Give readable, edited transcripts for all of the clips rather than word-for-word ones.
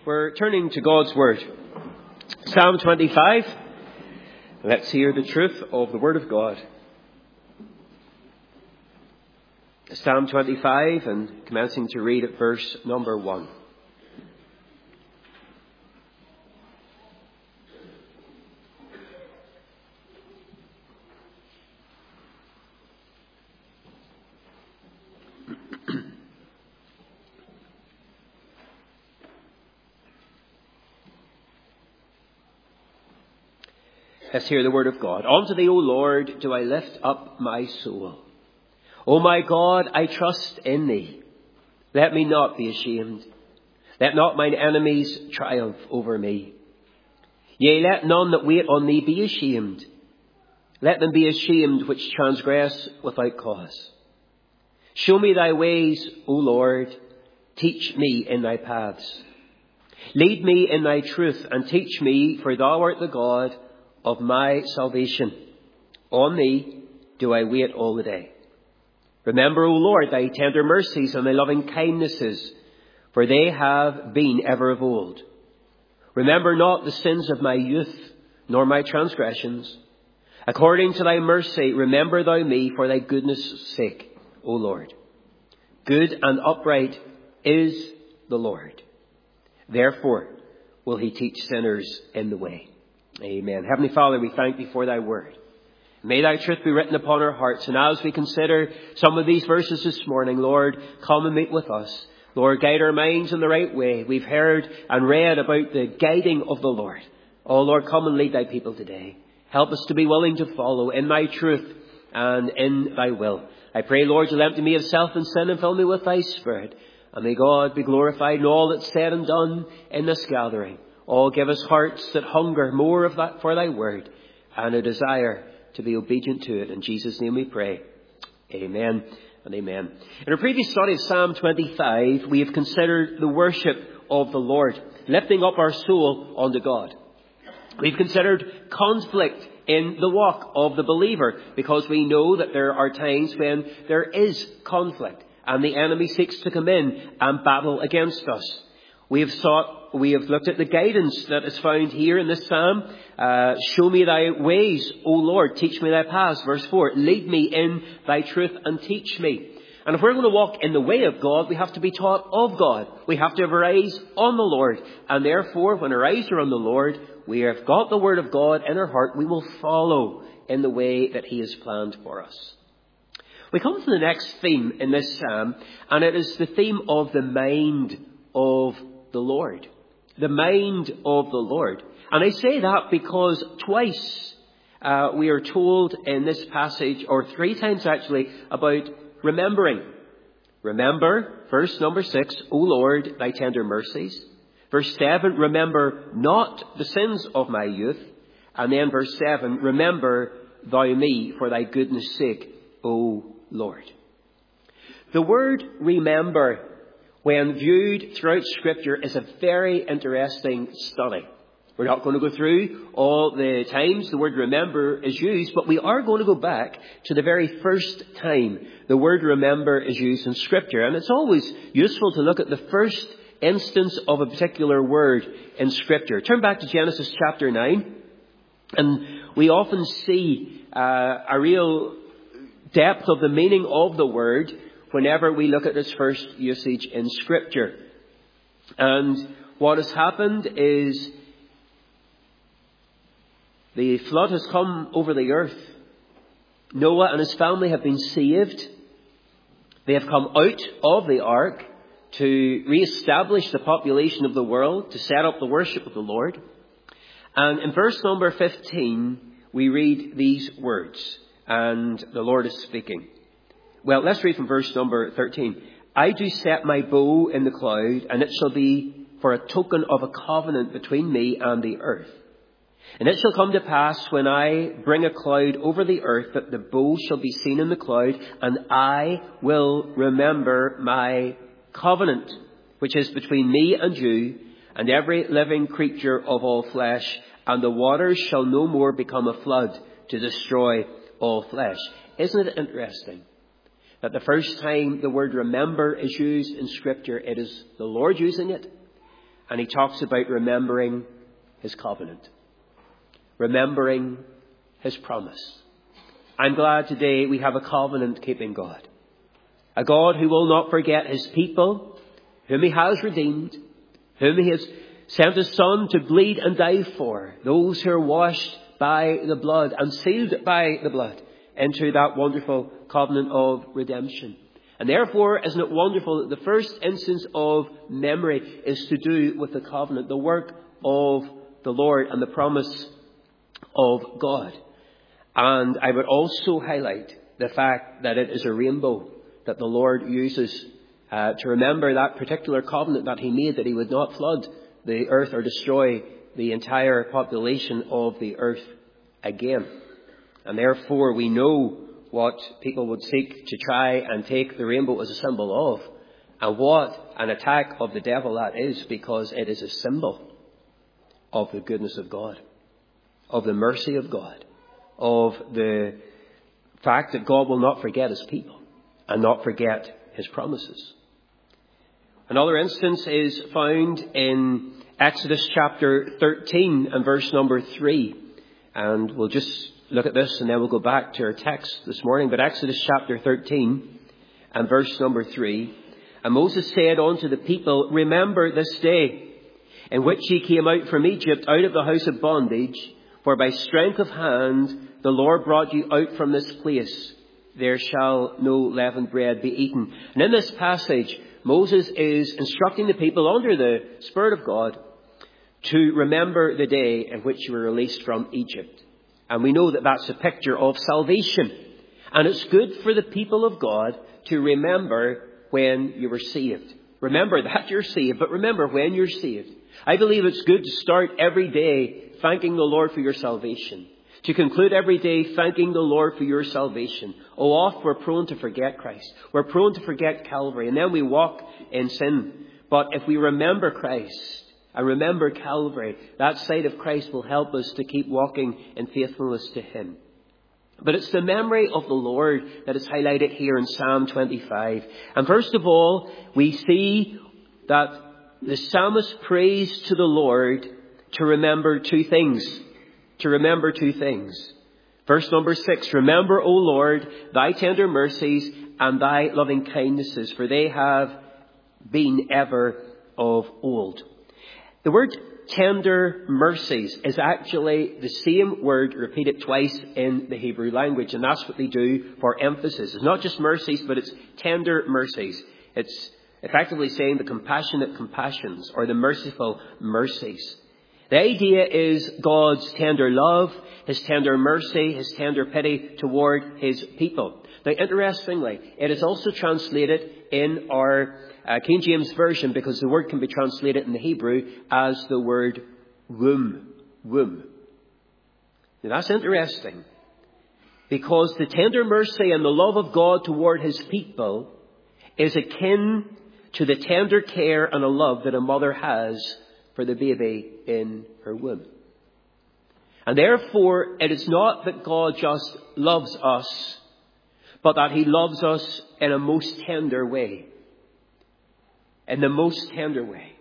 We're turning to God's Word. Psalm 25. Let's hear the truth of the Word of God. Psalm 25, and commencing to read at verse number 1. Let's hear the word of God. Unto thee, O Lord, do I lift up my soul. O my God, I trust in thee. Let me not be ashamed. Let not mine enemies triumph over me. Yea, let none that wait on thee be ashamed. Let them be ashamed which transgress without cause. Show me thy ways, O Lord. Teach me in thy paths. Lead me in thy truth and teach me, for thou art the God of my salvation. On thee do I wait all the day. Remember, O Lord, thy tender mercies and thy loving kindnesses, for they have been ever of old. Remember not the sins of my youth, nor my transgressions. According to thy mercy, remember thou me for thy goodness' sake, O Lord. Good and upright is the Lord. Therefore will he teach sinners in the way. Amen. Heavenly Father, we thank thee for thy word. May thy truth be written upon our hearts. And as we consider some of these verses this morning, Lord, come and meet with us. Lord, guide our minds in the right way. We've heard and read about the guiding of the Lord. Oh, Lord, come and lead thy people today. Help us to be willing to follow in thy truth and in thy will. I pray, Lord, you'll empty me of self and sin and fill me with thy Spirit. And may God be glorified in all that's said and done in this gathering. Oh, give us hearts that hunger more of that for thy word and a desire to be obedient to it. In Jesus' name we pray. Amen and amen. In our previous study of Psalm 25, we have considered the worship of the Lord, lifting up our soul unto God. We've considered conflict in the walk of the believer, because we know that there are times when there is conflict and the enemy seeks to come in and battle against us. We have looked at the guidance that is found here in this psalm. Show me thy ways, O Lord. Teach me thy paths. Verse 4. Lead me in thy truth and teach me. And if we're going to walk in the way of God, we have to be taught of God. We have to have our eyes on the Lord. And therefore, when our eyes are on the Lord, we have got the word of God in our heart. We will follow in the way that he has planned for us. We come to the next theme in this psalm, and it is the theme of the mind of the Lord. The mind of the Lord. And I say that because twice we are told in this passage, or three times actually, about remembering. Remember, verse number 6, O Lord, thy tender mercies. Verse 7, remember not the sins of my youth. And then verse 7, remember thou me for thy goodness' sake, O Lord. The word remember, when viewed throughout Scripture, is a very interesting study. We're not going to go through all the times the word remember is used, but we are going to go back to the very first time the word remember is used in Scripture. And it's always useful to look at the first instance of a particular word in Scripture. Turn back to Genesis chapter 9, and we often see a real depth of the meaning of the word whenever we look at its first usage in Scripture. And what has happened is the flood has come over the earth. Noah and his family have been saved. They have come out of the ark to re-establish the population of the world, to set up the worship of the Lord. And in verse number 15, we read these words, and the Lord is speaking. Well, let's read from verse number 13. I do set my bow in the cloud, and it shall be for a token of a covenant between me and the earth. And it shall come to pass when I bring a cloud over the earth that the bow shall be seen in the cloud, and I will remember my covenant, which is between me and you, and every living creature of all flesh, and the waters shall no more become a flood to destroy all flesh. Isn't it interesting that the first time the word remember is used in Scripture, it is the Lord using it, And he talks about remembering his covenant, remembering his promise. I'm glad today we have a covenant-keeping God, a God who will not forget his people, whom he has redeemed, whom he has sent his Son to bleed and die for, those who are washed by the blood and sealed by the blood into that wonderful covenant of redemption. And therefore, isn't it wonderful that the first instance of memory is to do with the covenant, the work of the Lord and the promise of God. And I would also highlight the fact that it is a rainbow that the Lord uses to remember that particular covenant that he made, that he would not flood the earth or destroy the entire population of the earth again. And therefore we know what people would seek to try and take the rainbow as a symbol of, and what an attack of the devil that is, because it is a symbol of the goodness of God, of the mercy of God, of the fact that God will not forget his people and not forget his promises. Another instance is found in Exodus chapter 13 and verse number 3. And we'll just look at this and then we'll go back to our text this morning. But Exodus chapter 13 and verse number 3. And Moses said unto the people, remember this day in which ye came out from Egypt, out of the house of bondage, for by strength of hand the Lord brought you out from this place. There shall no leavened bread be eaten. And in this passage, Moses is instructing the people under the Spirit of God to remember the day in which you were released from Egypt. And we know that that's a picture of salvation. And it's good for the people of God to remember when you were saved. Remember that you're saved, but remember when you're saved. I believe it's good to start every day thanking the Lord for your salvation. To conclude every day thanking the Lord for your salvation. Oh, oft we're prone to forget Christ. We're prone to forget Calvary. And then we walk in sin. But if we remember Christ and remember Calvary, that sight of Christ will help us to keep walking in faithfulness to him. But it's the memory of the Lord that is highlighted here in Psalm 25. And first of all, we see that the psalmist prays to the Lord to remember two things. To remember two things. Verse number 6, remember, O Lord, thy tender mercies and thy loving kindnesses, for they have been ever of old. The word tender mercies is actually the same word repeated twice in the Hebrew language, and that's what they do for emphasis. It's not just mercies, but it's tender mercies. It's effectively saying the compassionate compassions or the merciful mercies. The idea is God's tender love, his tender mercy, his tender pity toward his people. Now, interestingly, it is also translated in our King James Version, because the word can be translated in the Hebrew as the word womb. Womb. Now, that's interesting, because the tender mercy and the love of God toward his people is akin to the tender care and a love that a mother has for the baby in her womb. And therefore, it is not that God just loves us, but that he loves us in a most tender way. In the most tender way.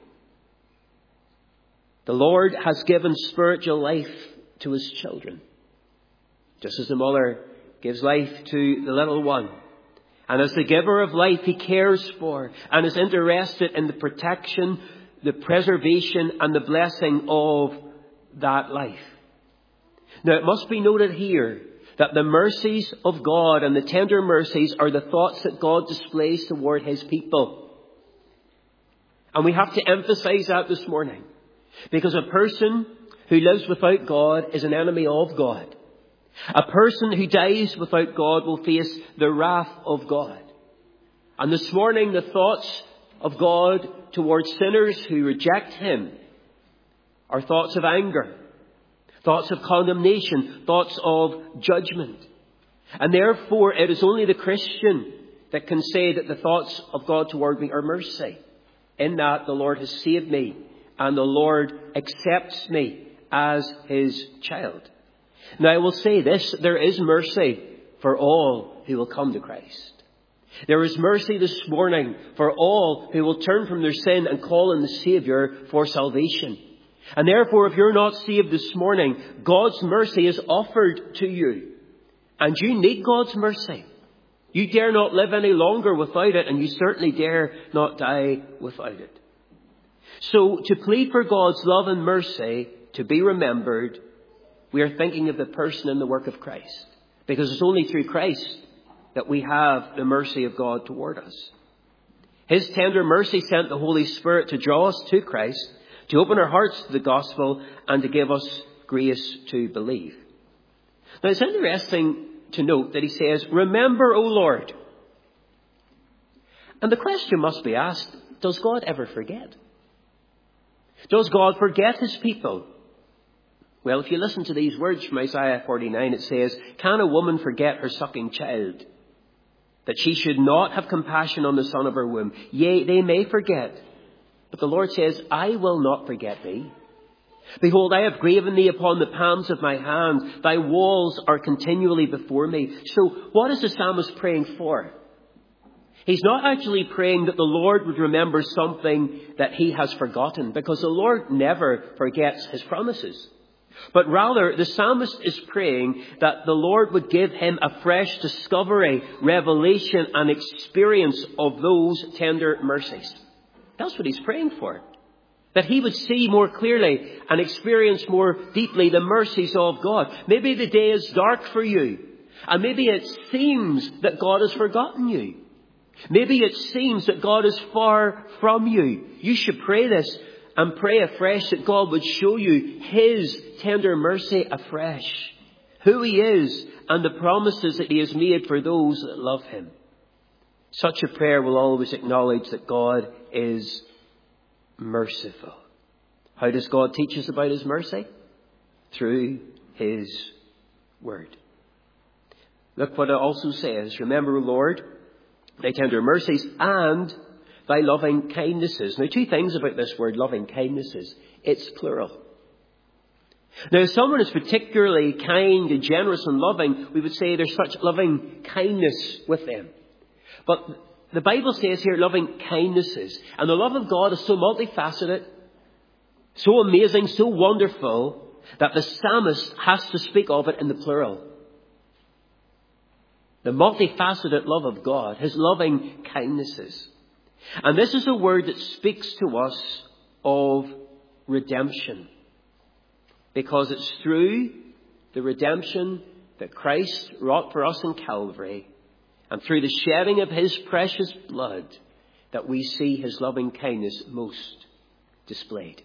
The Lord has given spiritual life to his children, just as the mother gives life to the little one. And as the giver of life, he cares for and is interested in the protection, the preservation and the blessing of that life. Now, it must be noted here that the mercies of God and the tender mercies are the thoughts that God displays toward his people. And we have to emphasize that this morning, because a person who lives without God is an enemy of God. A person who dies without God will face the wrath of God. And this morning, the thoughts of God towards sinners who reject him are thoughts of anger, thoughts of condemnation, thoughts of judgment. And therefore, it is only the Christian that can say that the thoughts of God toward me are mercy, in that the Lord has saved me and the Lord accepts me as his child. Now, I will say this, there is mercy for all who will come to Christ. There is mercy this morning for all who will turn from their sin and call on the Saviour for salvation. And therefore, if you're not saved this morning, God's mercy is offered to you. And you need God's mercy. You dare not live any longer without it, and you certainly dare not die without it. So, to plead for God's love and mercy to be remembered, we are thinking of the person and the work of Christ. Because it's only through Christ that we have the mercy of God toward us. His tender mercy sent the Holy Spirit to draw us to Christ, to open our hearts to the gospel, and to give us grace to believe. Now, it's interesting to note that he says, remember, O Lord. And the question must be asked, does God ever forget? Does God forget his people? Well, if you listen to these words from Isaiah 49, it says, can a woman forget her sucking child, that she should not have compassion on the son of her womb? Yea, they may forget, but the Lord says, I will not forget thee. Behold, I have graven thee upon the palms of my hand. Thy walls are continually before me. So what is the psalmist praying for? He's not actually praying that the Lord would remember something that he has forgotten, because the Lord never forgets his promises. But rather, the psalmist is praying that the Lord would give him a fresh discovery, revelation, and experience of those tender mercies. That's what he's praying for. That he would see more clearly and experience more deeply the mercies of God. Maybe the day is dark for you, and maybe it seems that God has forgotten you. Maybe it seems that God is far from you. You should pray this and pray afresh that God would show you his tender mercy afresh, who he is and the promises that he has made for those that love him. Such a prayer will always acknowledge that God is merciful. How does God teach us about his mercy? Through his word. Look what it also says. Remember, O Lord, thy tender mercies and thy loving kindnesses. Now, two things about this word, loving kindnesses. It's plural. Now, if someone is particularly kind and generous and loving, we would say there's such loving kindness with them. But the Bible says here loving kindnesses. And the love of God is so multifaceted, so amazing, so wonderful, that the psalmist has to speak of it in the plural. The multifaceted love of God, his loving kindnesses. And this is a word that speaks to us of redemption. Because it's through the redemption that Christ wrought for us in Calvary, and through the shedding of his precious blood, that we see his loving kindness most displayed.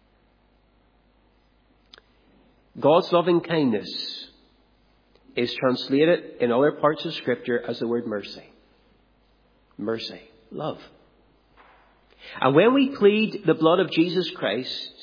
God's loving kindness is translated in other parts of Scripture as the word mercy. Mercy. Love. And when we plead the blood of Jesus Christ,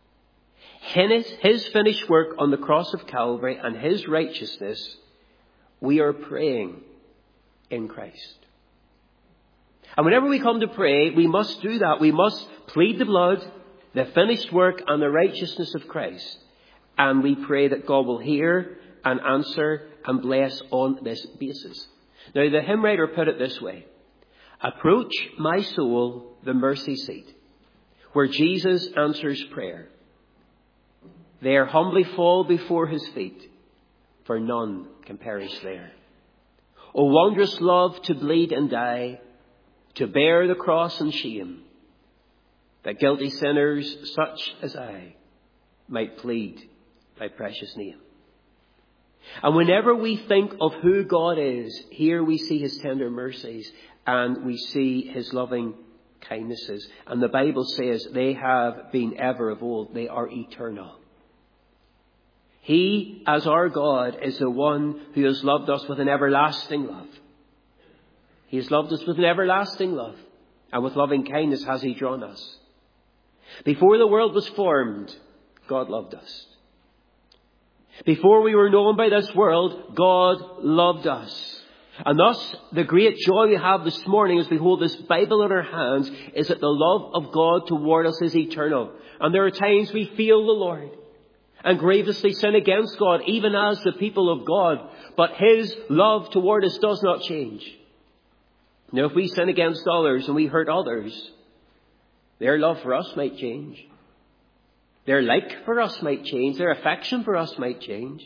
his finished work on the cross of Calvary and his righteousness, we are praying in Christ. And whenever we come to pray, we must do that. We must plead the blood, the finished work and the righteousness of Christ. And we pray that God will hear and answer and bless on this basis. Now, the hymn writer put it this way. Approach, my soul, the mercy seat, where Jesus answers prayer. There humbly fall before his feet, for none can perish there. O wondrous love to bleed and die, to bear the cross and shame, that guilty sinners such as I might plead thy precious name. And whenever we think of who God is, here we see his tender mercies and we see his loving kindnesses. And the Bible says they have been ever of old. They are eternal. He, as our God, is the one who has loved us with an everlasting love. He has loved us with an everlasting love. And with loving kindness has he drawn us. Before the world was formed, God loved us. Before we were known by this world, God loved us. And thus, the great joy we have this morning as we hold this Bible in our hands is that the love of God toward us is eternal. And there are times we feel the Lord and grievously sin against God, even as the people of God. But his love toward us does not change. Now, if we sin against others and we hurt others, their love for us might change. Their like for us might change. Their affection for us might change.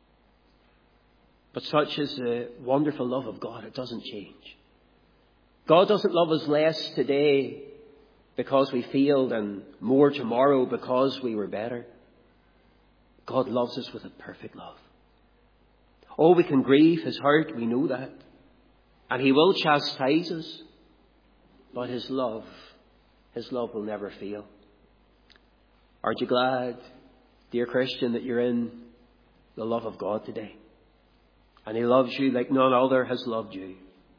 But such is the wonderful love of God. It doesn't change. God doesn't love us less today because we failed and more tomorrow because we were better. God loves us with a perfect love. Oh, we can grieve His hurt. We know that. And He will chastise us. But His love will never fail. Aren't you glad, dear Christian, that you're in the love of God today? And He loves you like none other has loved you.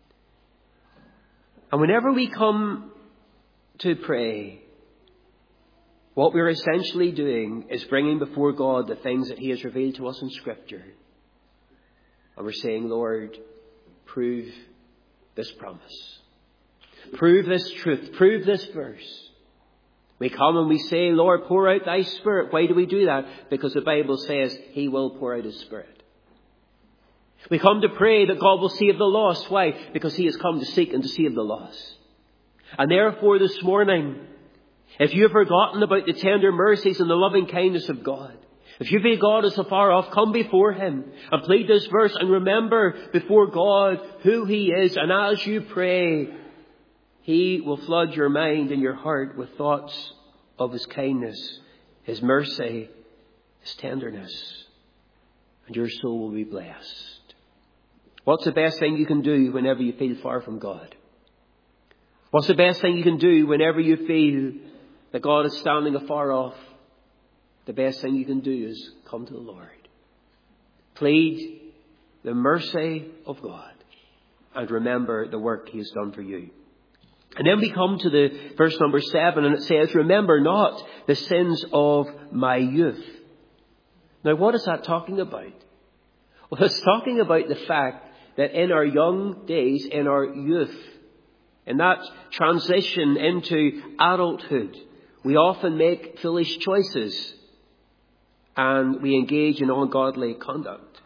And whenever we come to pray, what we're essentially doing is bringing before God the things that He has revealed to us in Scripture. And we're saying, Lord, prove this promise. Prove this truth. Prove this verse. We come and we say, Lord, pour out thy Spirit. Why do we do that? Because the Bible says He will pour out His Spirit. We come to pray that God will save the lost. Why? Because He has come to seek and to save the lost. And therefore this morning, if you have forgotten about the tender mercies and the loving kindness of God, if you feel God is afar off, come before Him and plead this verse and remember before God who He is. And as you pray, He will flood your mind and your heart with thoughts of His kindness, His mercy, His tenderness. And your soul will be blessed. What's the best thing you can do whenever you feel far from God? What's the best thing you can do whenever you feel that God is standing afar off? The best thing you can do is come to the Lord. Plead the mercy of God and remember the work He has done for you. And then we come to the verse number 7, and it says, remember not the sins of my youth. Now, what is that talking about? Well, it's talking about the fact that in our young days, in our youth, in that transition into adulthood, we often make foolish choices and we engage in ungodly conduct.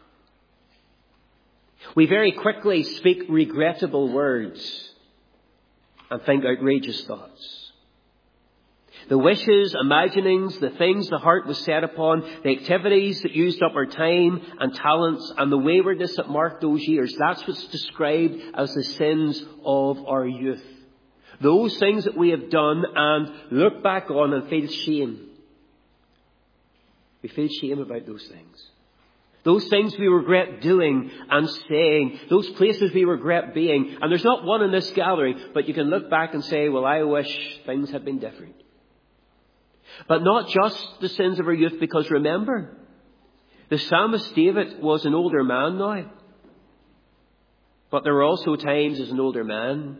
We very quickly speak regrettable words and think outrageous thoughts. The wishes, imaginings, the things the heart was set upon, the activities that used up our time and talents, and the waywardness that marked those years, that's what's described as the sins of our youth. Those things that we have done and look back on and feel shame. We feel shame about those things. Those things we regret doing and saying. Those places we regret being. And there's not one in this gathering, but you can look back and say, well, I wish things had been different. But not just the sins of our youth, because remember, the psalmist David was an older man now. But there were also times as an older man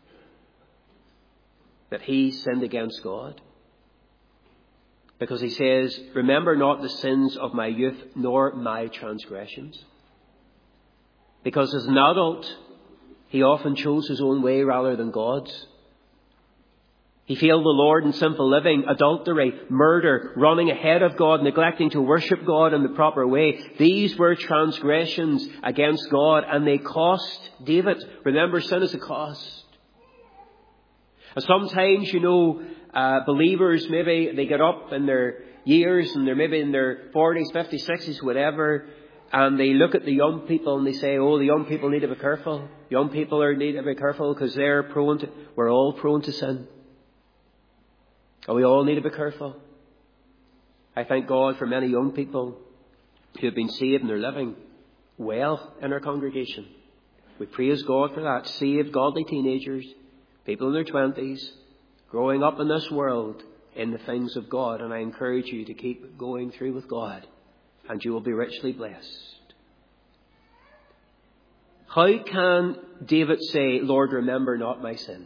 that he sinned against God. Because he says, remember not the sins of my youth, nor my transgressions. Because as an adult, he often chose his own way rather than God's. He failed the Lord in sinful living, adultery, murder, running ahead of God, neglecting to worship God in the proper way. These were transgressions against God, and they cost David. Remember, sin is a cost. And sometimes, believers, maybe they get up in their years and they're maybe in their 40s, 50s, 60s, whatever, and they look at the young people and they say, oh, the young people need to be careful. Young people need to be careful because we're all prone to sin. And we all need to be careful. I thank God for many young people who have been saved and they're living well in our congregation. We praise God for that. Saved, godly teenagers, people in their 20s, growing up in this world in the things of God. And I encourage you to keep going through with God, and you will be richly blessed. How can David say, Lord, remember not my sin?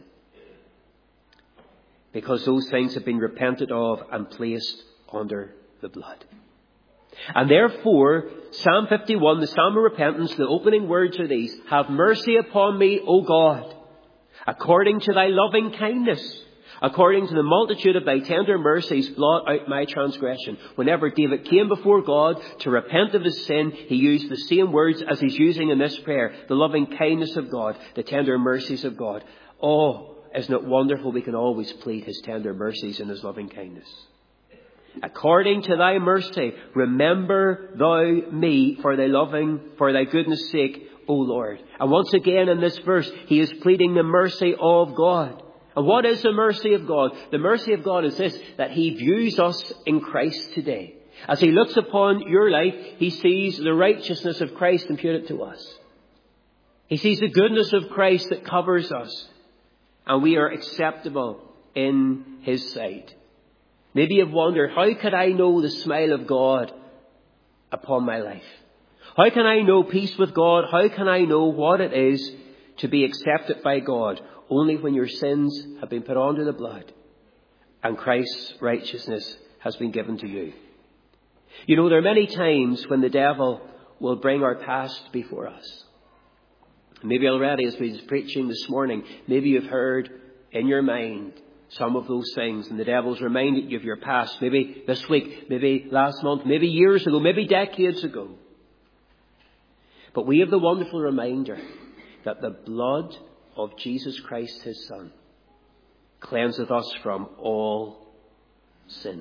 Because those things have been repented of and placed under the blood. And therefore, Psalm 51, the Psalm of Repentance, the opening words are these: have mercy upon me, O God, according to thy loving kindness, According to the multitude of thy tender mercies, blot out my transgression. Whenever David came before God to repent of his sin, he used the same words as he's using in this prayer. The loving kindness of God, the tender mercies of God. Oh, isn't it wonderful we can always plead his tender mercies and his loving kindness? According to thy mercy, remember thou me for thy goodness sake, O Lord. And once again in this verse, he is pleading the mercy of God. And what is the mercy of God? The mercy of God is this, that he views us in Christ today. As he looks upon your life, he sees the righteousness of Christ imputed to us. He sees the goodness of Christ that covers us. And we are acceptable in his sight. Maybe you've wondered, how could I know the smile of God upon my life? How can I know peace with God? How can I know what it is to be accepted by God? Only when your sins have been put under the blood and Christ's righteousness has been given to you. You know, there are many times when the devil will bring our past before us. Maybe already as we were preaching this morning, maybe you've heard in your mind some of those things and the devil's reminded you of your past. Maybe this week, maybe last month, maybe years ago, maybe decades ago. But we have the wonderful reminder that the blood of Jesus Christ, his Son, cleanseth us from all sin.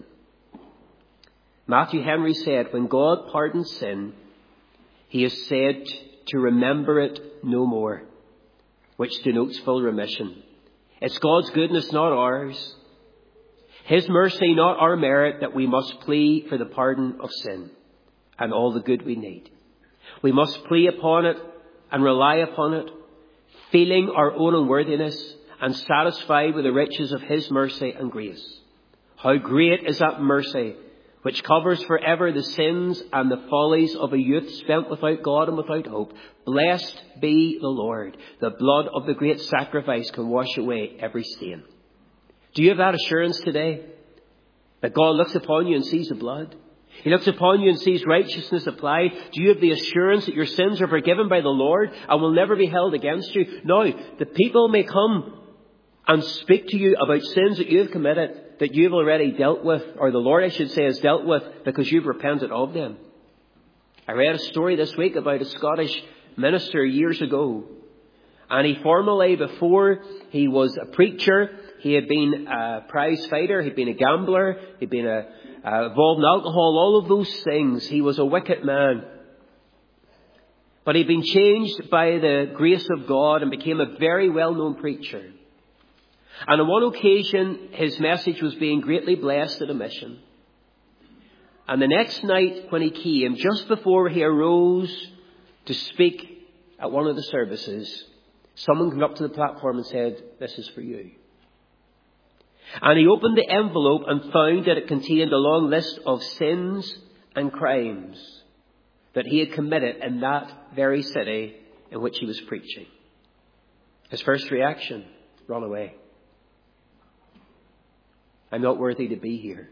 Matthew Henry said, when God pardons sin, he is said to remember it no more, which denotes full remission. It's God's goodness, not ours. His mercy, not our merit, that we must plead for the pardon of sin and all the good we need. We must plead upon it and rely upon it, feeling our own unworthiness and satisfied with the riches of his mercy and grace. How great is that mercy which covers forever the sins and the follies of a youth spent without God and without hope. Blessed be the Lord. The blood of the great sacrifice can wash away every stain. Do you have that assurance today? That God looks upon you and sees the blood? He looks upon you and sees righteousness applied. Do you have the assurance that your sins are forgiven by the Lord and will never be held against you? Now, the people may come and speak to you about sins that you have committed, that you've already dealt with, or the Lord, I should say, has dealt with because you've repented of them. I read a story this week about a Scottish minister years ago. And he formerly, before he was a preacher, he had been a prize fighter, he'd been a gambler, he'd been involved in alcohol, all of those things. He was a wicked man. But he'd been changed by the grace of God and became a very well-known preacher. And on one occasion, his message was being greatly blessed at a mission. And the next night when he came, just before he arose to speak at one of the services, someone came up to the platform and said, "This is for you." And he opened the envelope and found that it contained a long list of sins and crimes that he had committed in that very city in which he was preaching. His first reaction, run away. I'm not worthy to be here.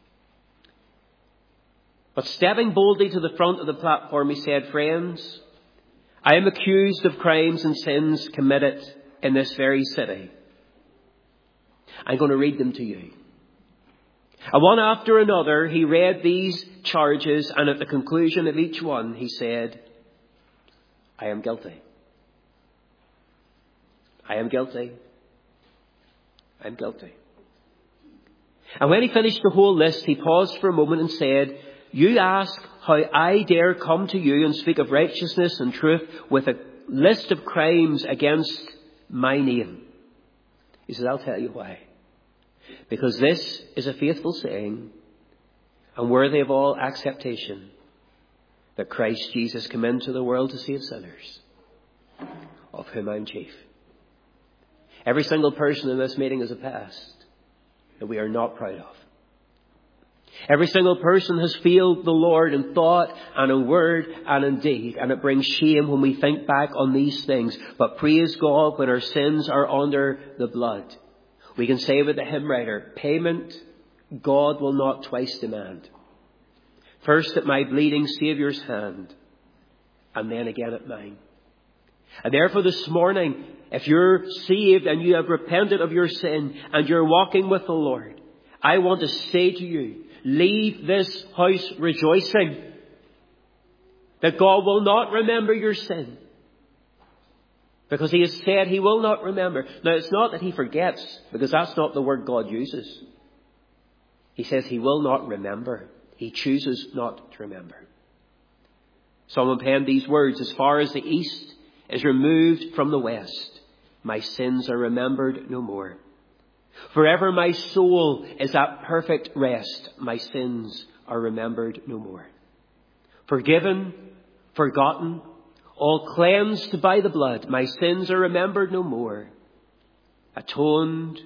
But stepping boldly to the front of the platform, he said, "Friends, I am accused of crimes and sins committed in this very city. I'm going to read them to you." And one after another, he read these charges, and at the conclusion of each one, he said, "I am guilty. I am guilty. I am guilty." And when he finished the whole list, he paused for a moment and said, "You ask how I dare come to you and speak of righteousness and truth with a list of crimes against my name." He says, "I'll tell you why. Because this is a faithful saying and worthy of all acceptation, that Christ Jesus came into the world to save sinners, of whom I'm chief." Every single person in this meeting has a past that we are not proud of. Every single person has failed the Lord in thought and in word and in deed. And it brings shame when we think back on these things. But praise God, when our sins are under the blood, we can say with the hymn writer, "Payment God will not twice demand. First at my bleeding Saviour's hand, and then again at mine." And therefore this morning, if you're saved and you have repented of your sin and you're walking with the Lord, I want to say to you, leave this house rejoicing that God will not remember your sin. Because He has said He will not remember. Now it's not that He forgets, because that's not the word God uses. He says He will not remember. He chooses not to remember. Someone penned these words, as far as the east is removed from the west, my sins are remembered no more. Forever my soul is at perfect rest, my sins are remembered no more. Forgiven, forgotten, all cleansed by the blood, my sins are remembered no more. Atoned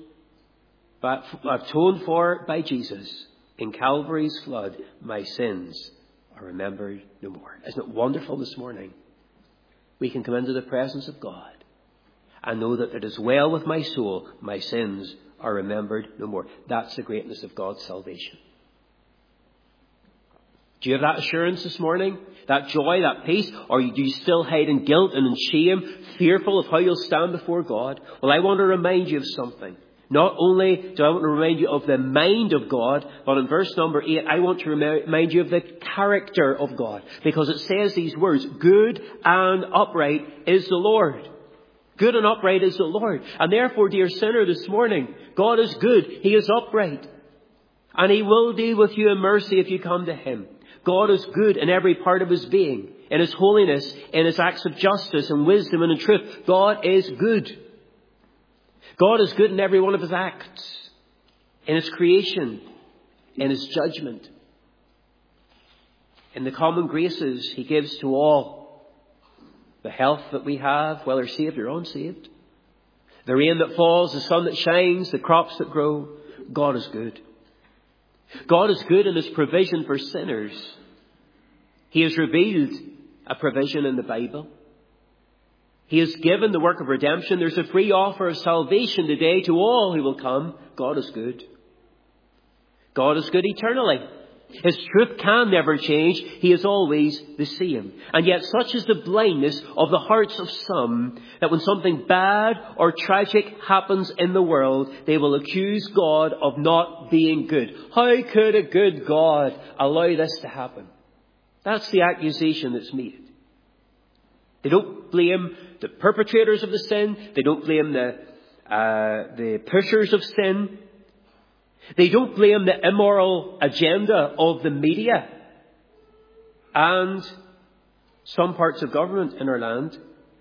for by Jesus in Calvary's flood, my sins are remembered no more. Isn't it wonderful this morning? We can come into the presence of God and know that it is well with my soul, my sins are remembered no more. That's the greatness of God's salvation. Do you have that assurance this morning? That joy, that peace? Or do you still hide in guilt and in shame, fearful of how you'll stand before God? Well, I want to remind you of something. Not only do I want to remind you of the mind of God, but in verse number 8, I want to remind you of the character of God. Because it says these words, good and upright is the Lord. Good and upright is the Lord. And therefore, dear sinner, this morning, God is good. He is upright. And He will deal with you in mercy if you come to Him. God is good in every part of His being, in His holiness, in His acts of justice and wisdom and in truth. God is good. God is good in every one of His acts, in His creation, in His judgment, in the common graces He gives to all. The health that we have, whether saved or unsaved, the rain that falls, the sun that shines, the crops that grow. God is good. God is good in His provision for sinners. He has revealed a provision in the Bible. He has given the work of redemption. There's a free offer of salvation today to all who will come. God is good. God is good eternally. His truth can never change. He is always the same. And yet such is the blindness of the hearts of some that when something bad or tragic happens in the world, they will accuse God of not being good. How could a good God allow this to happen? That's the accusation that's made. They don't blame the perpetrators of the sin. They don't blame the pushers of sin. They don't blame the immoral agenda of the media and some parts of government in our land.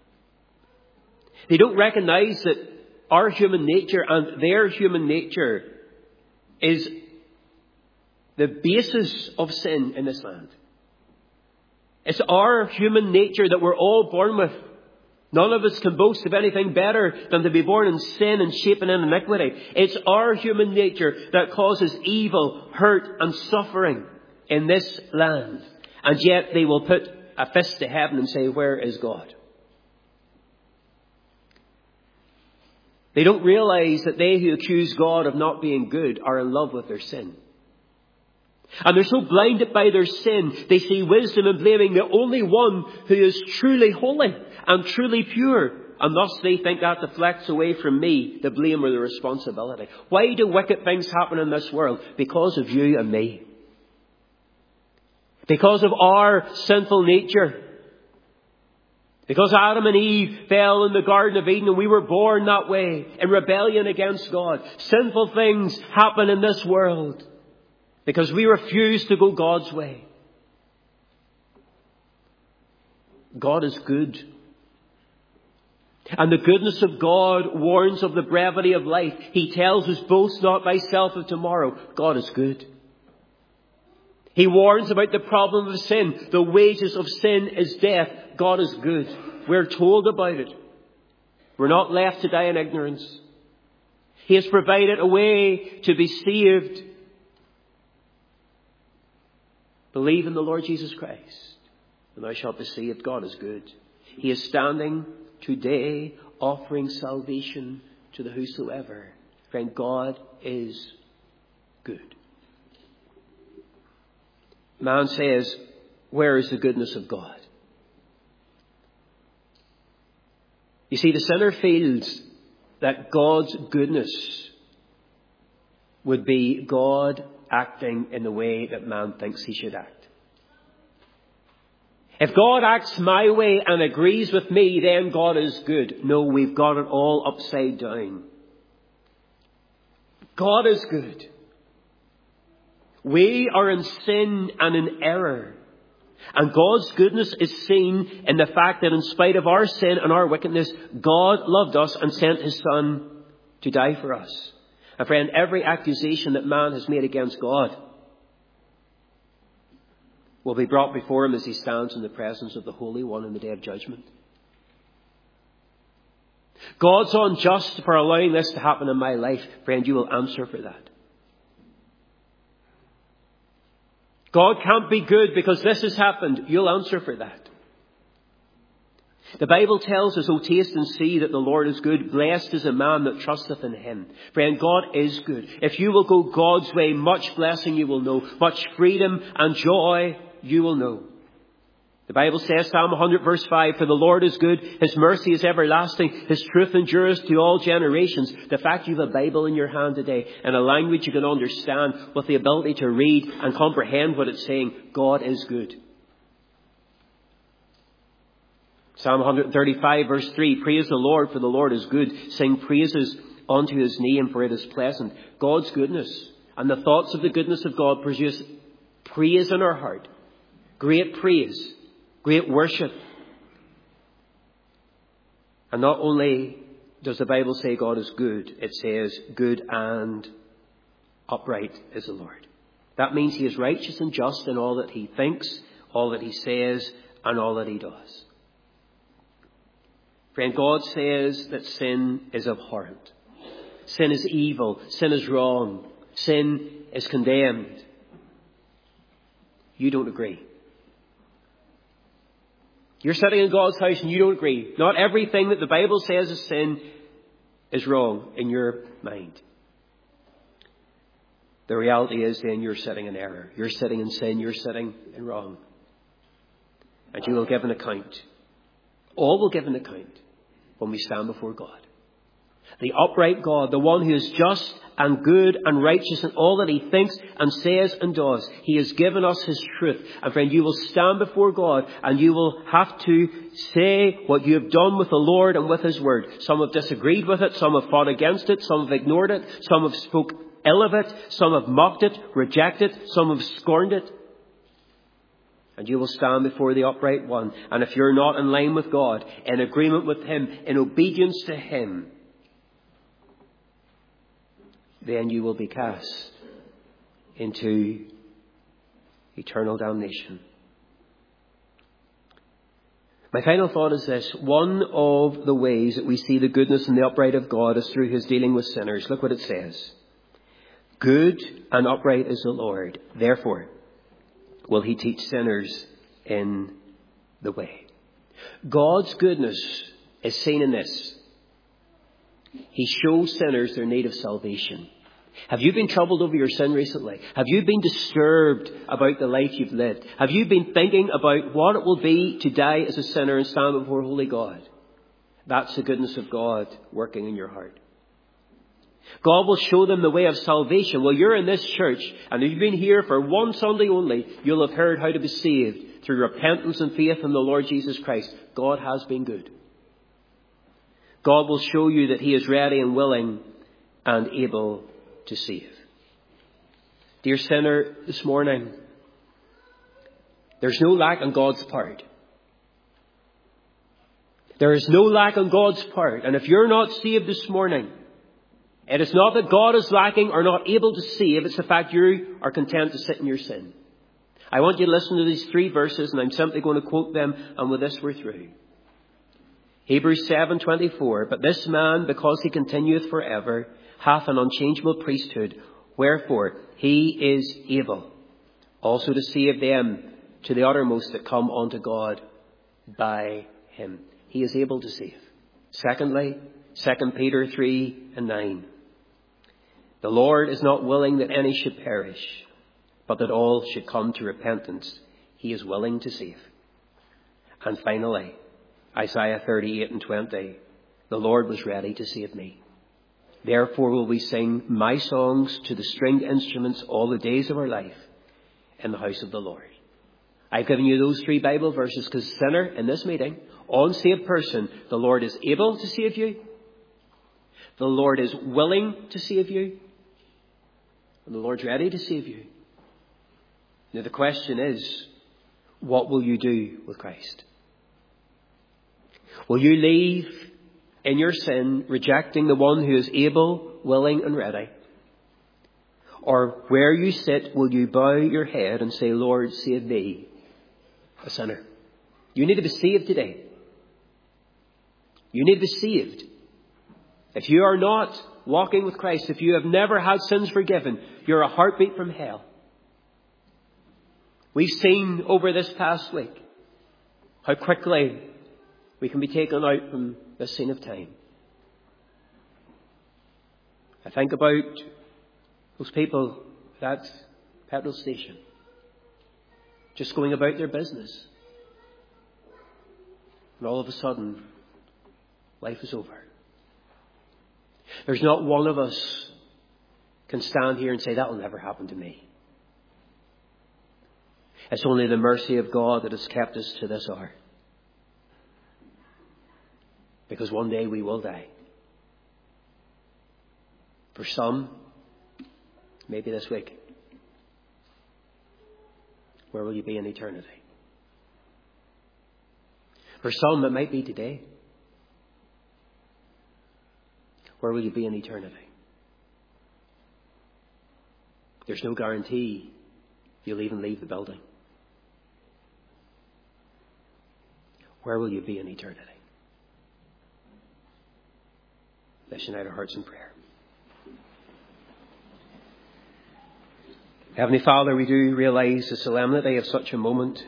They don't recognize that our human nature and their human nature is the basis of sin in this land. It's our human nature that we're all born with. None of us can boast of anything better than to be born in sin and shapen in iniquity. It's our human nature that causes evil, hurt and suffering in this land. And yet they will put a fist to heaven and say, where is God? They don't realize that they who accuse God of not being good are in love with their sin. And they're so blinded by their sin, they see wisdom in blaming the only one who is truly holy and truly pure. And thus they think that deflects away from me the blame or the responsibility. Why do wicked things happen in this world? Because of you and me. Because of our sinful nature. Because Adam and Eve fell in the Garden of Eden and we were born that way in rebellion against God. Sinful things happen in this world. Because we refuse to go God's way. God is good. And the goodness of God warns of the brevity of life. He tells us, boast not thyself of tomorrow. God is good. He warns about the problem of sin. The wages of sin is death. God is good. We're told about it. We're not left to die in ignorance. He has provided a way to be saved. Believe in the Lord Jesus Christ, and thou shalt be saved. God is good. He is standing today offering salvation to the whosoever. Friend, God is good. Man says, where is the goodness of God? You see, the sinner feels that God's goodness would be God acting in the way that man thinks he should act. If God acts my way and agrees with me, then God is good. No, we've got it all upside down. God is good. We are in sin and in error. And God's goodness is seen in the fact that in spite of our sin and our wickedness, God loved us and sent his Son to die for us. And friend, every accusation that man has made against God will be brought before him as he stands in the presence of the Holy One in the day of judgment. God's unjust for allowing this to happen in my life. Friend, you will answer for that. God can't be good because this has happened. You'll answer for that. The Bible tells us, "O taste and see that the Lord is good. Blessed is a man that trusteth in him." Friend, God is good. If you will go God's way, much blessing you will know. Much freedom and joy you will know. The Bible says, Psalm 100 verse 5, "For the Lord is good, his mercy is everlasting, his truth endures to all generations." The fact you have a Bible in your hand today, in a language you can understand, with the ability to read and comprehend what it's saying, God is good. Psalm 135 verse 3, "Praise the Lord, for the Lord is good. Sing praises unto his name, for it is pleasant." God's goodness and the thoughts of the goodness of God produce praise in our heart. Great praise. Great worship. And not only does the Bible say God is good, it says good and upright is the Lord. That means he is righteous and just in all that he thinks, all that he says, and all that he does. Friend, God says that sin is abhorrent. Sin is evil. Sin is wrong. Sin is condemned. You don't agree. You're sitting in God's house and you don't agree. Not everything that the Bible says is sin is wrong in your mind. The reality is then you're sitting in error. You're sitting in sin. You're sitting in wrong. And you will give an account. All will give an account when we stand before God. The upright God, the one who is just and good and righteous in all that he thinks and says and does. He has given us his truth. And friend, you will stand before God and you will have to say what you have done with the Lord and with his word. Some have disagreed with it. Some have fought against it. Some have ignored it. Some have spoke ill of it. Some have mocked it, rejected it. Some have scorned it. And you will stand before the upright one. And if you're not in line with God, in agreement with him, in obedience to him, then you will be cast into eternal damnation. My final thought is this. One of the ways that we see the goodness and the upright of God is through his dealing with sinners. Look what it says. "Good and upright is the Lord. Therefore will he teach sinners in the way." God's goodness is seen in this. He shows sinners their need of salvation. Have you been troubled over your sin recently? Have you been disturbed about the life you've lived? Have you been thinking about what it will be to die as a sinner and stand before holy God? That's the goodness of God working in your heart. God will show them the way of salvation. Well, you're in this church, and if you've been here for one Sunday only, you'll have heard how to be saved through repentance and faith in the Lord Jesus Christ. God has been good. God will show you that he is ready and willing and able to save. Dear sinner, this morning, there's no lack on God's part. There is no lack on God's part. And if you're not saved this morning, it is not that God is lacking or not able to save. It's the fact you are content to sit in your sin. I want you to listen to these 3 verses, and I'm simply going to quote them, and with this we're through. Hebrews 7:24, "But this man, because he continueth forever, hath an unchangeable priesthood, wherefore he is able also to save them to the uttermost that come unto God by him." He is able to save. Secondly, 2 Peter 3:9, "The Lord is not willing that any should perish, but that all should come to repentance." He is willing to save. And finally, Isaiah 38:20, the Lord was ready to save me. Therefore will we sing my songs to the stringed instruments all the days of our life in the house of the Lord. I've given you those 3 Bible verses because, sinner, in this meeting, unsaved person, the Lord is able to save you. The Lord is willing to save you. And the Lord's ready to save you. Now the question is, what will you do with Christ? Will you leave in your sin, rejecting the one who is able, willing and ready? Or where you sit, will you bow your head and say, Lord, save me, a sinner? You need to be saved today. You need to be saved. If you are not walking with Christ, if you have never had sins forgiven, you're a heartbeat from hell. We've seen over this past week how quickly we can be taken out from the scene of time. I think about those people at that petrol station, just going about their business. And all of a sudden, life is over. There's not one of us can stand here and say, that will never happen to me. It's only the mercy of God that has kept us to this hour. Because one day we will die. For some, maybe this week. Where will you be in eternity? For some, it might be today. Where will you be in eternity? There's no guarantee you'll even leave the building. Where will you be in eternity? Let's unite our hearts in prayer. Heavenly Father, we do realize the solemnity of such a moment.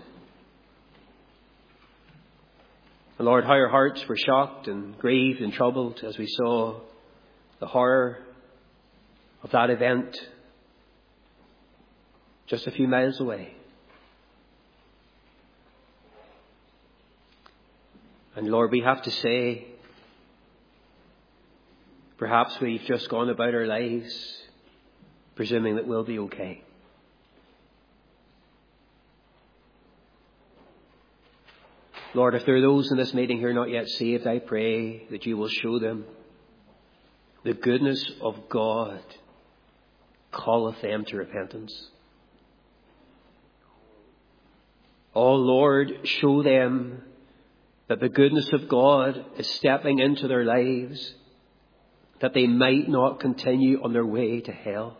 And Lord, how our hearts were shocked and grieved and troubled as we saw the horror of that event just a few miles away. And Lord, we have to say, perhaps we've just gone about our lives presuming that we'll be okay. Lord, if there are those in this meeting who are not yet saved, I pray that you will show them the goodness of God calleth them to repentance. Oh Lord, show them that the goodness of God is stepping into their lives, that they might not continue on their way to hell,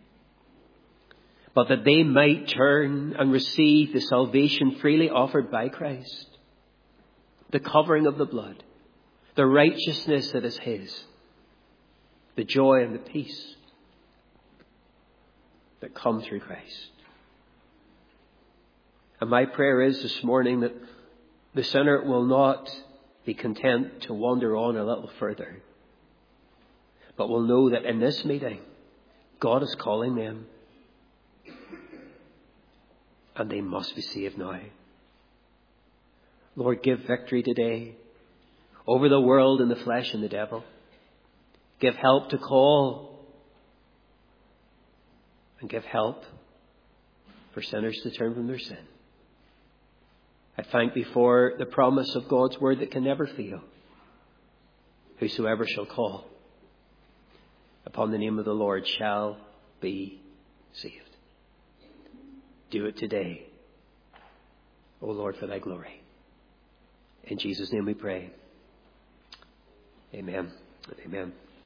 but that they might turn and receive the salvation freely offered by Christ, the covering of the blood, the righteousness that is His, the joy and the peace that come through Christ. And my prayer is this morning that the sinner will not be content to wander on a little further, but will know that in this meeting, God is calling them, and they must be saved now. Lord, give victory today over the world and the flesh and the devil. Give help to call, and give help for sinners to turn from their sin. I thank Thee for the promise of God's word that can never fail. Whosoever shall call upon the name of the Lord shall be saved. Do it today, O Lord, for Thy glory. In Jesus' name we pray. Amen. Amen.